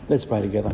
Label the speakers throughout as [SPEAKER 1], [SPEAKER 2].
[SPEAKER 1] Let's pray together.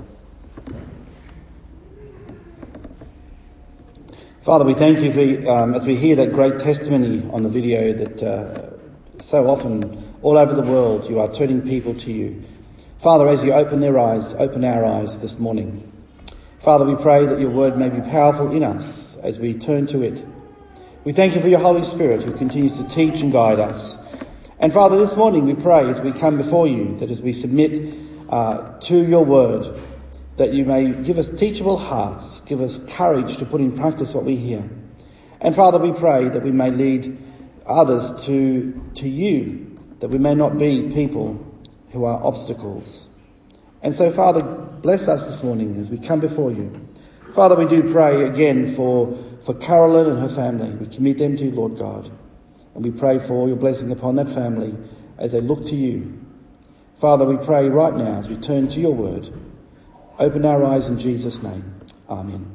[SPEAKER 1] Father, we thank you for, as we hear that great testimony on the video that so often all over the world you are turning people to you. Father, as you open their eyes, open our eyes this morning. Father, we pray that your word may be powerful in us as we turn to it. We thank you for your Holy Spirit who continues to teach and guide us. And Father, this morning we pray as we come before you that as we submit to your word, that you may give us teachable hearts, give us courage to put in practice what we hear. And Father, we pray that we may lead others to you, that we may not be people who are obstacles. And so, Father, bless us this morning as we come before you. Father, we do pray again for Carolyn and her family. We commit them to you, Lord God. And we pray for your blessing upon that family as they look to you. Father, we pray right now as we turn to your word. Open our eyes in Jesus' name. Amen.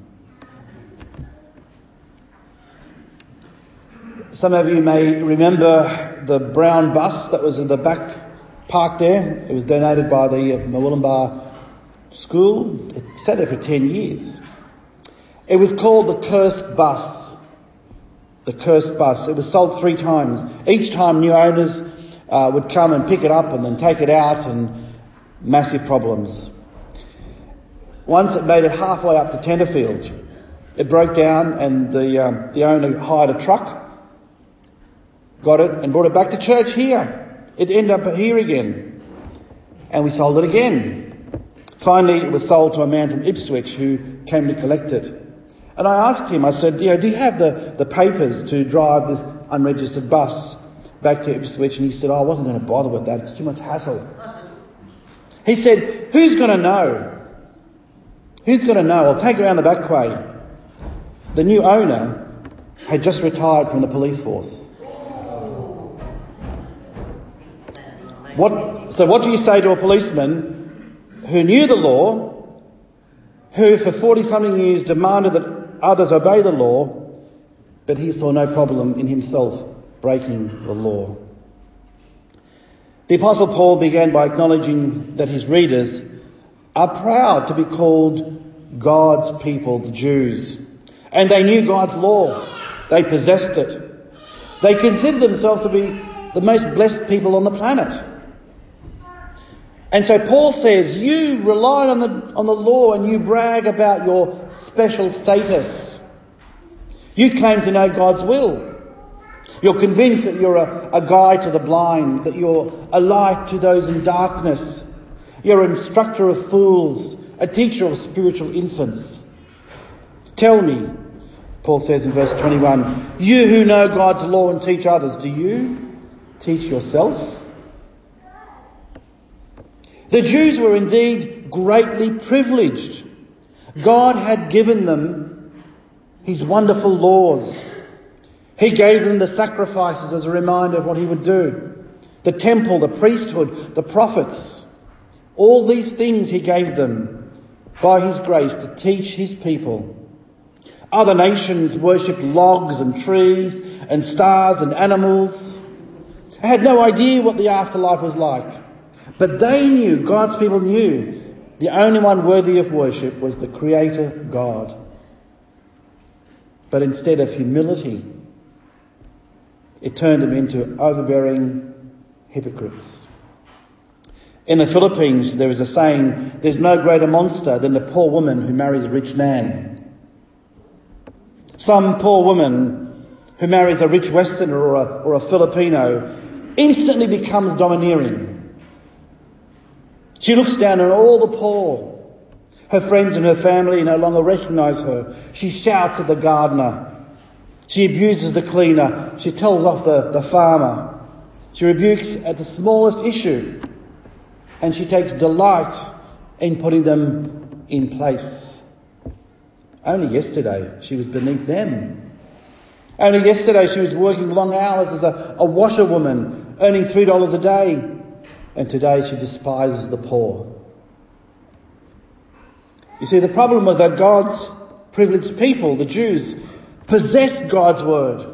[SPEAKER 1] Some of you may remember the brown bus that was in the back park there. It was donated by the Murwillumbah School. It sat there for 10 years. It was called the Cursed Bus. The Cursed Bus. It was sold 3 times. Each time new owners would come and pick it up and then take it out, and massive problems. Once it made it halfway up to Tenterfield. It broke down and the owner hired a truck, got it and brought it back to church here. It ended up here again. And we sold it again. Finally, it was sold to a man from Ipswich who came to collect it. And I asked him, I said, do you have the papers to drive this unregistered bus back to Ipswich? And he said, I wasn't going to bother with that. It's too much hassle. He said, who's going to know? Who's going to know? I'll take it around the back way. The new owner had just retired from the police force. So what do you say to a policeman who knew the law, who for 40-something years demanded that others obey the law, but he saw no problem in himself breaking the law? The Apostle Paul began by acknowledging that his readers are proud to be called God's people, the Jews. And they knew God's law. They possessed it. They considered themselves to be the most blessed people on the planet. And so Paul says, you rely on the law and you brag about your special status. You claim to know God's will. You're convinced that you're a guide to the blind, that you're a light to those in darkness. You're an instructor of fools, a teacher of spiritual infants. Tell me, Paul says in verse 21, you who know God's law and teach others, do you teach yourself? The Jews were indeed greatly privileged. God had given them his wonderful laws. He gave them the sacrifices as a reminder of what he would do. The temple, the priesthood, the prophets. All these things he gave them by his grace to teach his people. Other nations worshipped logs and trees and stars and animals. They had no idea what the afterlife was like. But they knew, God's people knew, the only one worthy of worship was the Creator God. But instead of humility, it turned them into overbearing hypocrites. In the Philippines, there is a saying, there's no greater monster than the poor woman who marries a rich man. Some poor woman who marries a rich Westerner or a Filipino instantly becomes domineering. She looks down on all the poor. Her friends and her family no longer recognise her. She shouts at the gardener. She abuses the cleaner. She tells off the farmer. She rebukes at the smallest issue. And she takes delight in putting them in place. Only yesterday she was beneath them. Only yesterday she was working long hours as a washerwoman, earning $3 a day. And today she despises the poor. You see, the problem was that God's privileged people, the Jews, possessed God's word.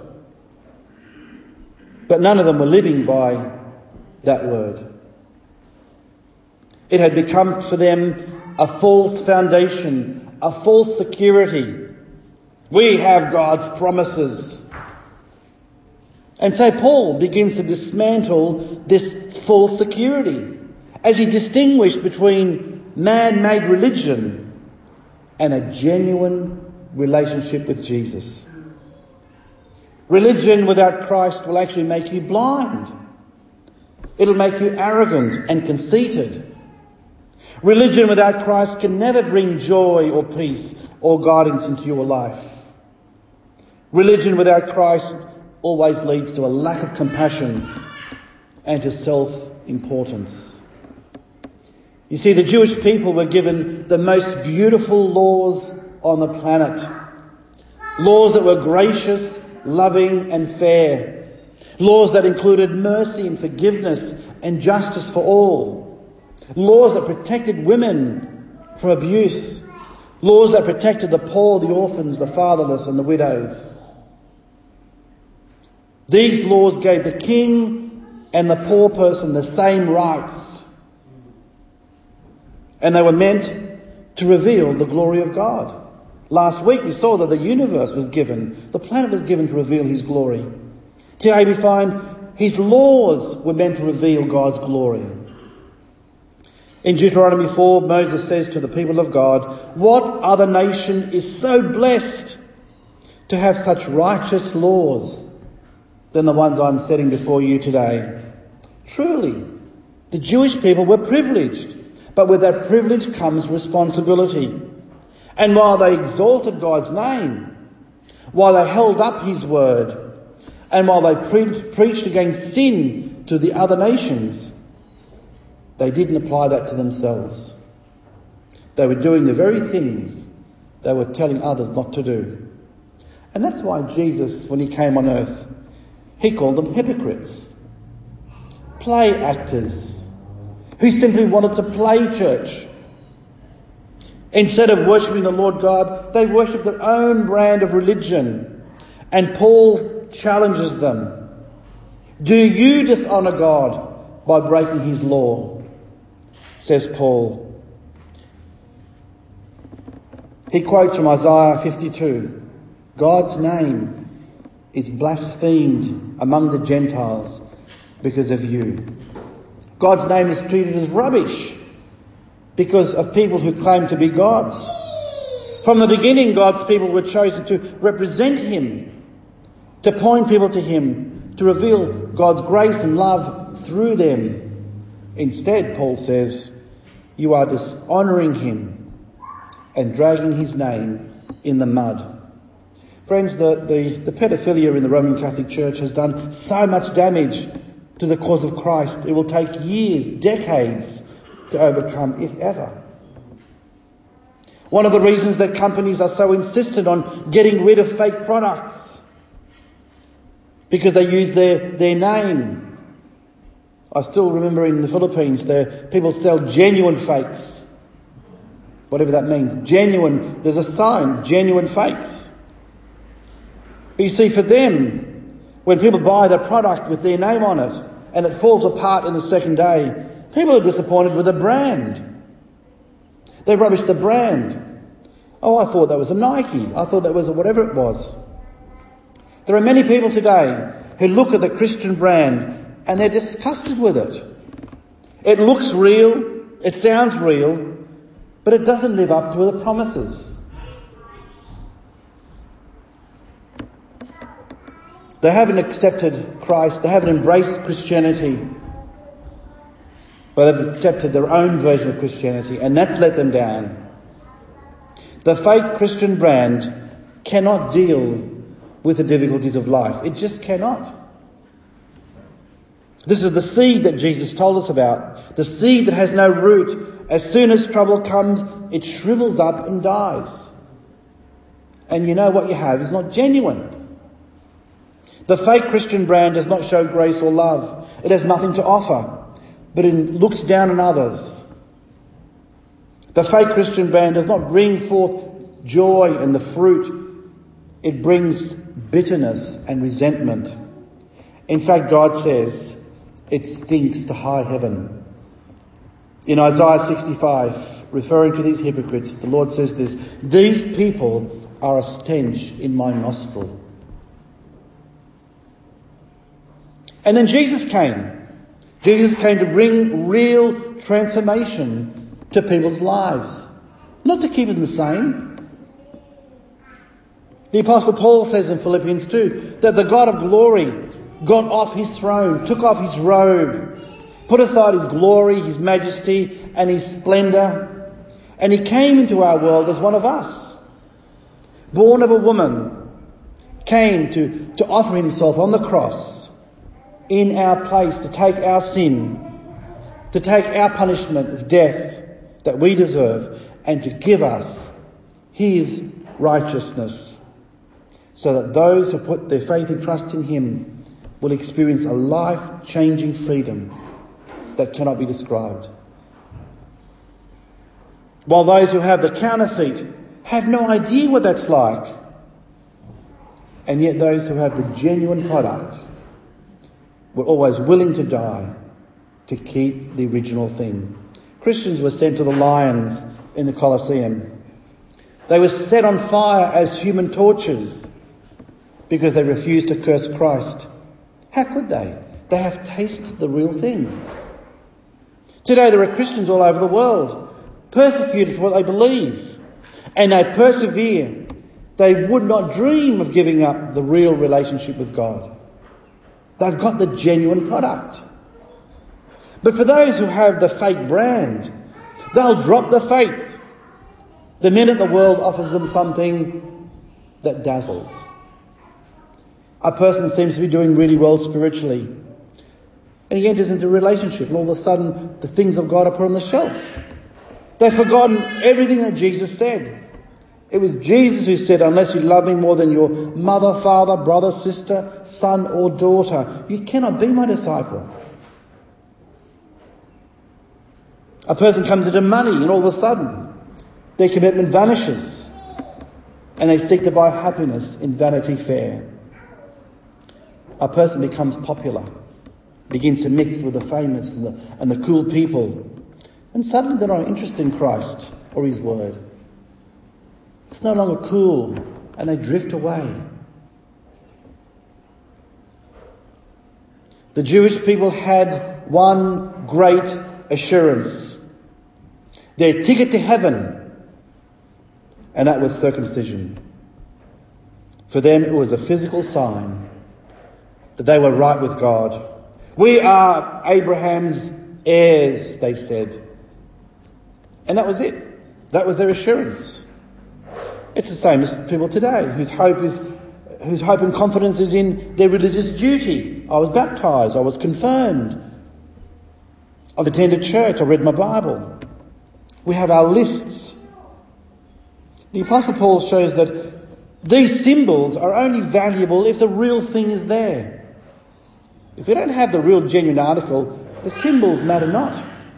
[SPEAKER 1] But none of them were living by that word. It had become for them a false foundation, a false security. We have God's promises. And so Paul begins to dismantle this false security as he distinguished between man-made religion and a genuine relationship with Jesus. Religion without Christ will actually make you blind. It'll make you arrogant and conceited. Religion without Christ can never bring joy or peace or guidance into your life. Religion without Christ always leads to a lack of compassion and to self-importance. You see, the Jewish people were given the most beautiful laws on the planet. Laws that were gracious, loving and fair. Laws that included mercy and forgiveness and justice for all. Laws that protected women from abuse. Laws that protected the poor, the orphans, the fatherless and the widows. These laws gave the king and the poor person the same rights. And they were meant to reveal the glory of God. Last week we saw that the universe was given, the planet was given to reveal his glory. Today we find his laws were meant to reveal God's glory. In Deuteronomy 4, Moses says to the people of God, "What other nation is so blessed to have such righteous laws than the ones I'm setting before you today?" Truly, the Jewish people were privileged, but with that privilege comes responsibility. And while they exalted God's name, while they held up his word, and while they preached against sin to the other nations, they didn't apply that to themselves. They were doing the very things they were telling others not to do. And that's why Jesus, when he came on earth, he called them hypocrites, play actors, who simply wanted to play church. Instead of worshipping the Lord God, they worshipped their own brand of religion. And Paul challenges them. Do you dishonour God by breaking his law? Says Paul. He quotes from Isaiah 52. God's name is blasphemed among the Gentiles because of you. God's name is treated as rubbish because of people who claim to be gods. From the beginning, God's people were chosen to represent him, to point people to him, to reveal God's grace and love through them. Instead, Paul says, you are dishonouring him and dragging his name in the mud. Friends, the pedophilia in the Roman Catholic Church has done so much damage to the cause of Christ. It will take years, decades to overcome, if ever. One of the reasons that companies are so insistent on getting rid of fake products, because they use their name. I still remember in the Philippines, people sell genuine fakes. Whatever that means. Genuine, there's a sign, genuine fakes. But you see, for them, when people buy the product with their name on it and it falls apart in the second day, people are disappointed with the brand. They rubbish the brand. Oh, I thought that was a Nike. I thought that was a whatever it was. There are many people today who look at the Christian brand and they're disgusted with it. It looks real, it sounds real, but it doesn't live up to the promises. They haven't accepted Christ, they haven't embraced Christianity, but they've accepted their own version of Christianity, and that's let them down. The fake Christian brand cannot deal with the difficulties of life. It just cannot. This is the seed that Jesus told us about. The seed that has no root. As soon as trouble comes, it shrivels up and dies. And you know what you have is not genuine. The fake Christian brand does not show grace or love. It has nothing to offer, but it looks down on others. The fake Christian brand does not bring forth joy and the fruit. It brings bitterness and resentment. In fact, God says it stinks to high heaven. In Isaiah 65, referring to these hypocrites, the Lord says this: "These people are a stench in my nostril." And then Jesus came. Jesus came to bring real transformation to people's lives, not to keep them the same. The Apostle Paul says in Philippians 2 that the God of glory got off his throne, took off his robe, put aside his glory, his majesty and his splendour, and he came into our world as one of us. Born of a woman, came to offer himself on the cross in our place, to take our sin, to take our punishment of death that we deserve, and to give us his righteousness, so that those who put their faith and trust in him will experience a life-changing freedom that cannot be described. While those who have the counterfeit have no idea what that's like, and yet those who have the genuine product were always willing to die to keep the original thing. Christians were sent to the lions in the Colosseum. They were set on fire as human torches because they refused to curse Christ. How could they? They have tasted the real thing. Today there are Christians all over the world, persecuted for what they believe, and they persevere. They would not dream of giving up the real relationship with God. They've got the genuine product. But for those who have the fake brand, they'll drop the faith the minute the world offers them something that dazzles. A person seems to be doing really well spiritually, and he enters into a relationship, and all of a sudden the things of God are put on the shelf. They've forgotten everything that Jesus said. It was Jesus who said, "Unless you love me more than your mother, father, brother, sister, son or daughter, you cannot be my disciple." A person comes into money and all of a sudden their commitment vanishes and they seek to buy happiness in Vanity Fair. A person becomes popular, begins to mix with the famous and the cool people, and suddenly they're not interested in Christ or his word. It's no longer cool, and they drift away. The Jewish people had one great assurance: their ticket to heaven, and that was circumcision. For them it was a physical sign that they were right with God. "We are Abraham's heirs," they said. And that was it. That was their assurance. It's the same as people today whose hope and confidence is in their religious duty. I was baptised, I was confirmed, I've attended church, I read my Bible. We have our lists. The Apostle Paul shows that these symbols are only valuable if the real thing is there. If we don't have the real genuine article, the symbols matter not.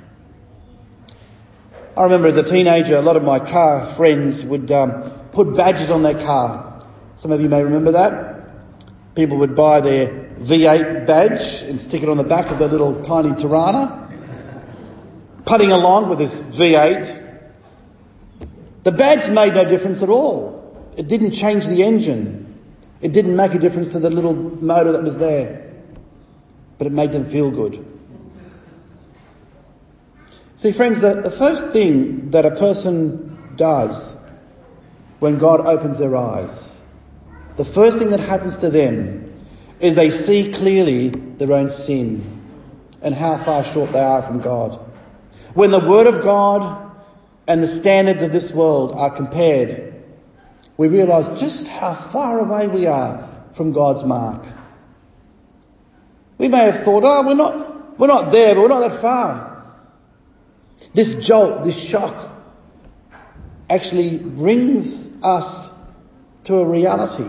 [SPEAKER 1] I remember as a teenager, a lot of my car friends would put badges on their car. Some of you may remember that. People would buy their V8 badge and stick it on the back of their little tiny Tirana, putting along with this V8. The badge made no difference at all. It didn't change the engine. It didn't make a difference to the little motor that was there. But it made them feel good. See, friends, the first thing that a person does when God opens their eyes, the first thing that happens to them is they see clearly their own sin and how far short they are from God. When the Word of God and the standards of this world are compared, we realise just how far away we are from God's mark. We may have thought, we're not there, but we're not that far. This jolt, this shock, actually brings us to a reality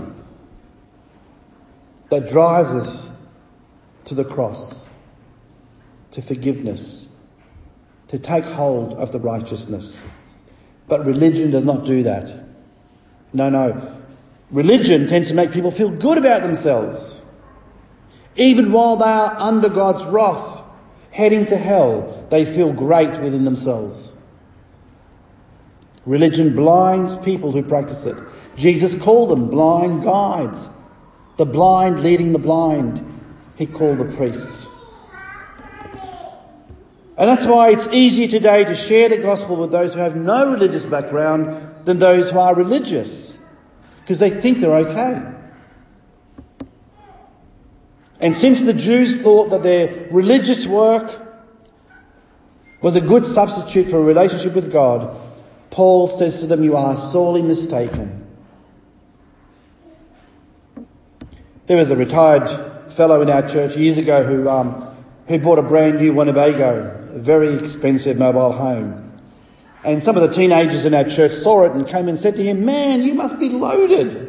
[SPEAKER 1] that drives us to the cross, to forgiveness, to take hold of the righteousness. But religion does not do that. No. Religion tends to make people feel good about themselves. Even while they are under God's wrath, heading to hell, they feel great within themselves. Religion blinds people who practice it. Jesus called them blind guides. The blind leading the blind, he called the priests. And that's why it's easier today to share the gospel with those who have no religious background than those who are religious, because they think they're okay. And since the Jews thought that their religious work was a good substitute for a relationship with God, Paul says to them, you are sorely mistaken. There was a retired fellow in our church years ago who bought a brand new Winnebago, a very expensive mobile home. And some of the teenagers in our church saw it and came and said to him, man, you must be loaded.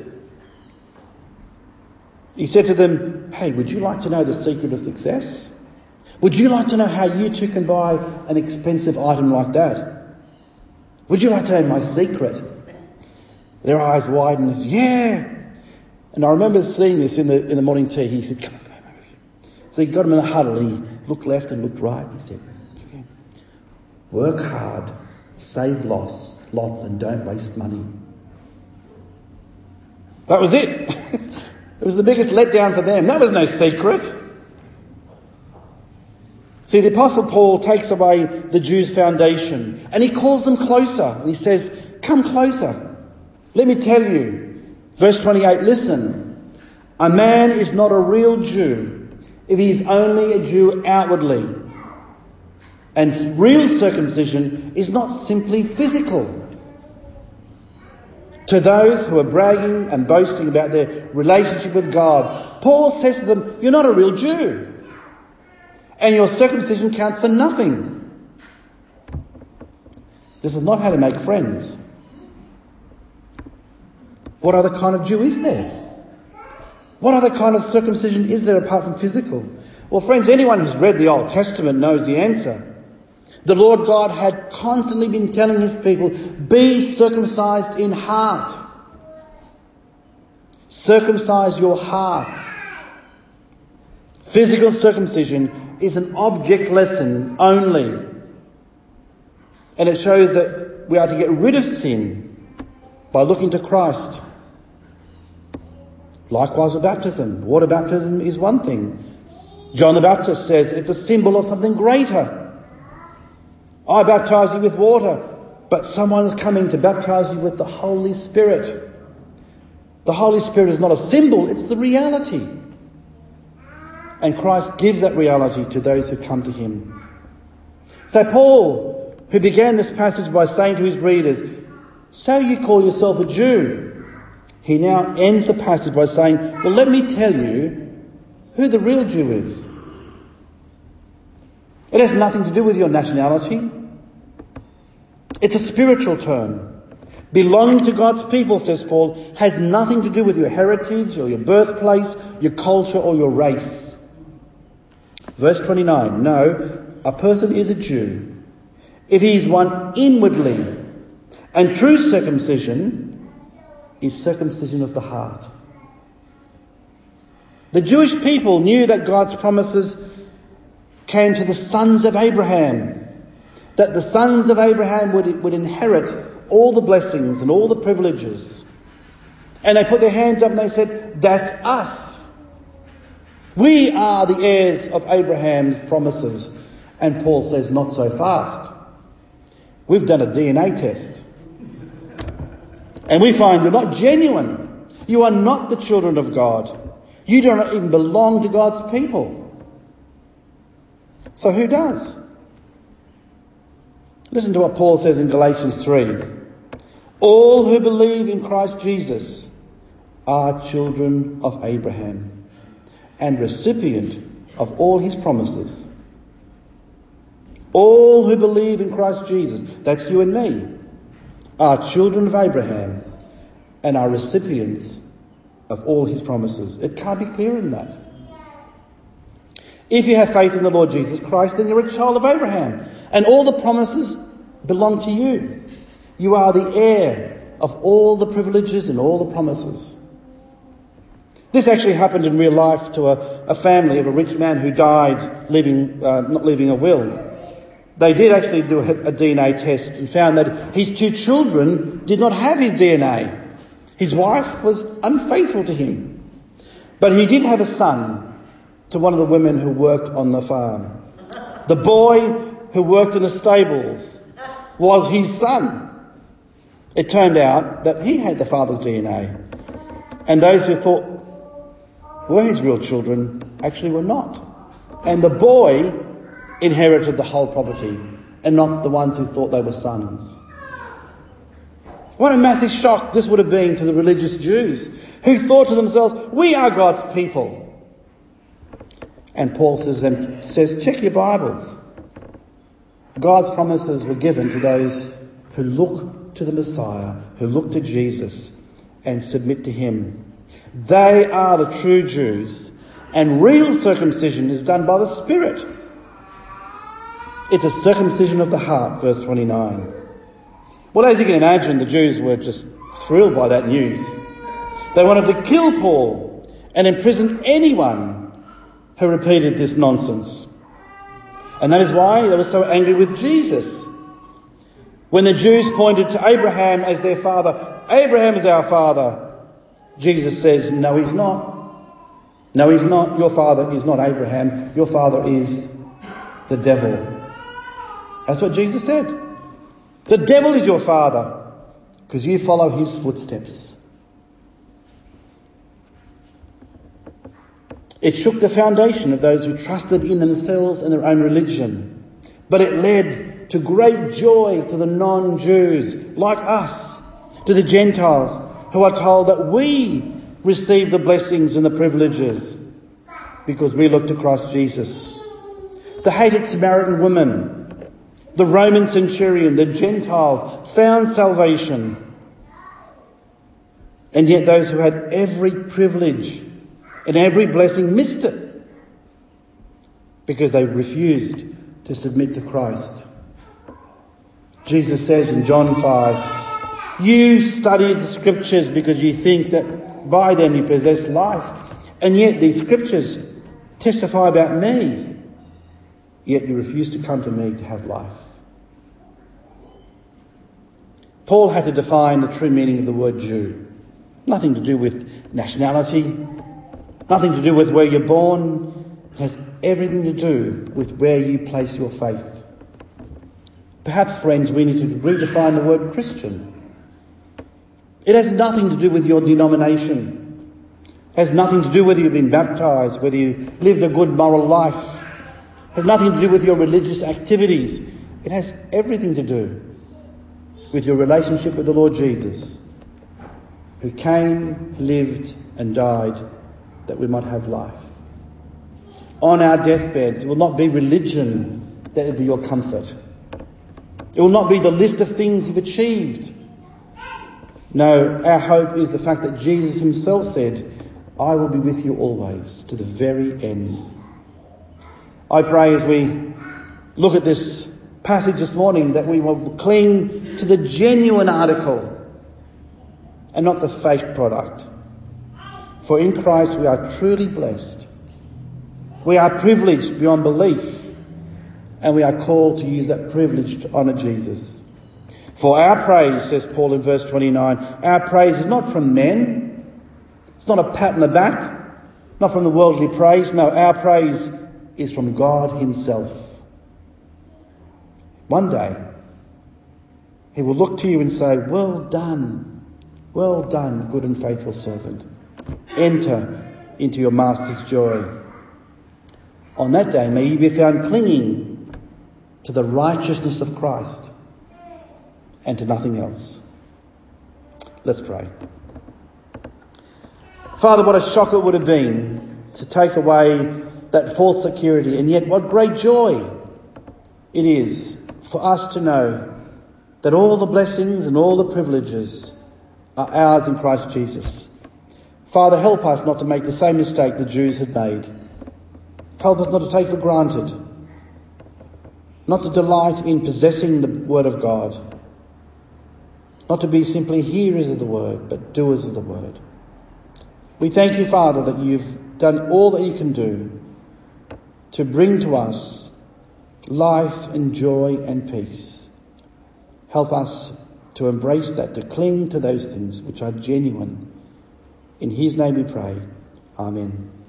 [SPEAKER 1] He said to them, hey, would you like to know the secret of success? Would you like to know how you too can buy an expensive item like that? Would you like to know my secret? Their eyes widened and said, yeah. And I remember seeing this in the morning tea. He said, come on. So he got him in a huddle. He looked left and looked right. He said, okay, work hard, save lots, and don't waste money. That was it. It was the biggest letdown for them. That was no secret. See, the Apostle Paul takes away the Jews' foundation and he calls them closer. And he says, come closer. Let me tell you. Verse 28, listen. A man is not a real Jew if he is only a Jew outwardly. And real circumcision is not simply physical. To those who are bragging and boasting about their relationship with God, Paul says to them, you're not a real Jew. And your circumcision counts for nothing. This is not how to make friends. What other kind of Jew is there? What other kind of circumcision is there apart from physical? Well, friends, anyone who's read the Old Testament knows the answer. The Lord God had constantly been telling his people, be circumcised in heart. Circumcise your hearts. Physical circumcision is an object lesson only. And it shows that we are to get rid of sin by looking to Christ. Likewise with baptism. Water baptism is one thing. John the Baptist says it's a symbol of something greater. I baptize you with water, but someone is coming to baptize you with the Holy Spirit. The Holy Spirit is not a symbol, it's the reality. And Christ gives that reality to those who come to him. So Paul, who began this passage by saying to his readers, so you call yourself a Jew, he now ends the passage by saying, well, let me tell you who the real Jew is. It has nothing to do with your nationality. It's a spiritual term. Belonging to God's people, says Paul, has nothing to do with your heritage or your birthplace, your culture or your race. Verse 29, no, a person is a Jew if he is one inwardly, and true circumcision is circumcision of the heart. The Jewish people knew that God's promises came to the sons of Abraham, that the sons of Abraham would inherit all the blessings and all the privileges. And they put their hands up and they said, that's us. We are the heirs of Abraham's promises. And Paul says, not so fast. We've done a DNA test. And we find you're not genuine. You are not the children of God. You do not even belong to God's people. So who does? Listen to what Paul says in Galatians 3. All who believe in Christ Jesus are children of Abraham and recipient of all his promises. All who believe in Christ Jesus, that's you and me, are children of Abraham and are recipients of all his promises. It can't be clearer than that. If you have faith in the Lord Jesus Christ, then you're a child of Abraham. And all the promises belong to you. You are the heir of all the privileges and all the promises. This actually happened in real life to a family of a rich man who died not leaving a will. They did actually do a DNA test and found that his two children did not have his DNA. His wife was unfaithful to him. But he did have a son to one of the women who worked on the farm. The boy who worked in the stables was his son. It turned out that he had the father's DNA. And those who thought were his real children actually were not. And the boy inherited the whole property and not the ones who thought they were sons. What a massive shock this would have been to the religious Jews who thought to themselves, we are God's people. And Paul says, check your Bibles. God's promises were given to those who look to the Messiah, who look to Jesus and submit to him. They are the true Jews, and real circumcision is done by the Spirit. It's a circumcision of the heart, verse 29. Well, as you can imagine, the Jews were just thrilled by that news. They wanted to kill Paul and imprison anyone who repeated this nonsense. And that is why they were so angry with Jesus. When the Jews pointed to Abraham as their father, Abraham is our father, Jesus says, no, he's not. No, he's not. Your father is not Abraham. Your father is the devil. That's what Jesus said. The devil is your father because you follow his footsteps. It shook the foundation of those who trusted in themselves and their own religion. But it led to great joy to the non-Jews like us, to the Gentiles who are told that we receive the blessings and the privileges because we look to Christ Jesus. The hated Samaritan woman, the Roman centurion, the Gentiles found salvation. And yet those who had every privilege and every blessing missed it because they refused to submit to Christ. Jesus says in John 5, you study the scriptures because you think that by them you possess life. And yet these scriptures testify about me. Yet you refuse to come to me to have life. Paul had to define the true meaning of the word Jew. Nothing to do with nationality, nothing to do with where you're born. It has everything to do with where you place your faith. Perhaps, friends, we need to redefine the word Christian. It has nothing to do with your denomination. It has nothing to do whether you've been baptised, whether you lived a good moral life. It has nothing to do with your religious activities. It has everything to do with your relationship with the Lord Jesus, who came, lived and died that we might have life. On our deathbeds, it will not be religion that will be your comfort. It will not be the list of things you've achieved. No, our hope is the fact that Jesus himself said, I will be with you always to the very end. I pray as we look at this passage this morning that we will cling to the genuine article and not the fake product. For in Christ we are truly blessed. We are privileged beyond belief, and we are called to use that privilege to honour Jesus. For our praise, says Paul in verse 29, our praise is not from men. It's not a pat on the back, not from the worldly praise. No, our praise is from God himself. One day, he will look to you and say, well done, good and faithful servant. Enter into your master's joy. On that day, may you be found clinging to the righteousness of Christ and to nothing else. Let's pray. Father, what a shock it would have been to take away that false security, and yet what great joy it is for us to know that all the blessings and all the privileges are ours in Christ Jesus. Father, help us not to make the same mistake the Jews had made. Help us not to take for granted, not to delight in possessing the word of God, not to be simply hearers of the word, but doers of the word. We thank you, Father, that you've done all that you can do to bring to us life and joy and peace. Help us to embrace that, to cling to those things which are genuine. In his name we pray. Amen.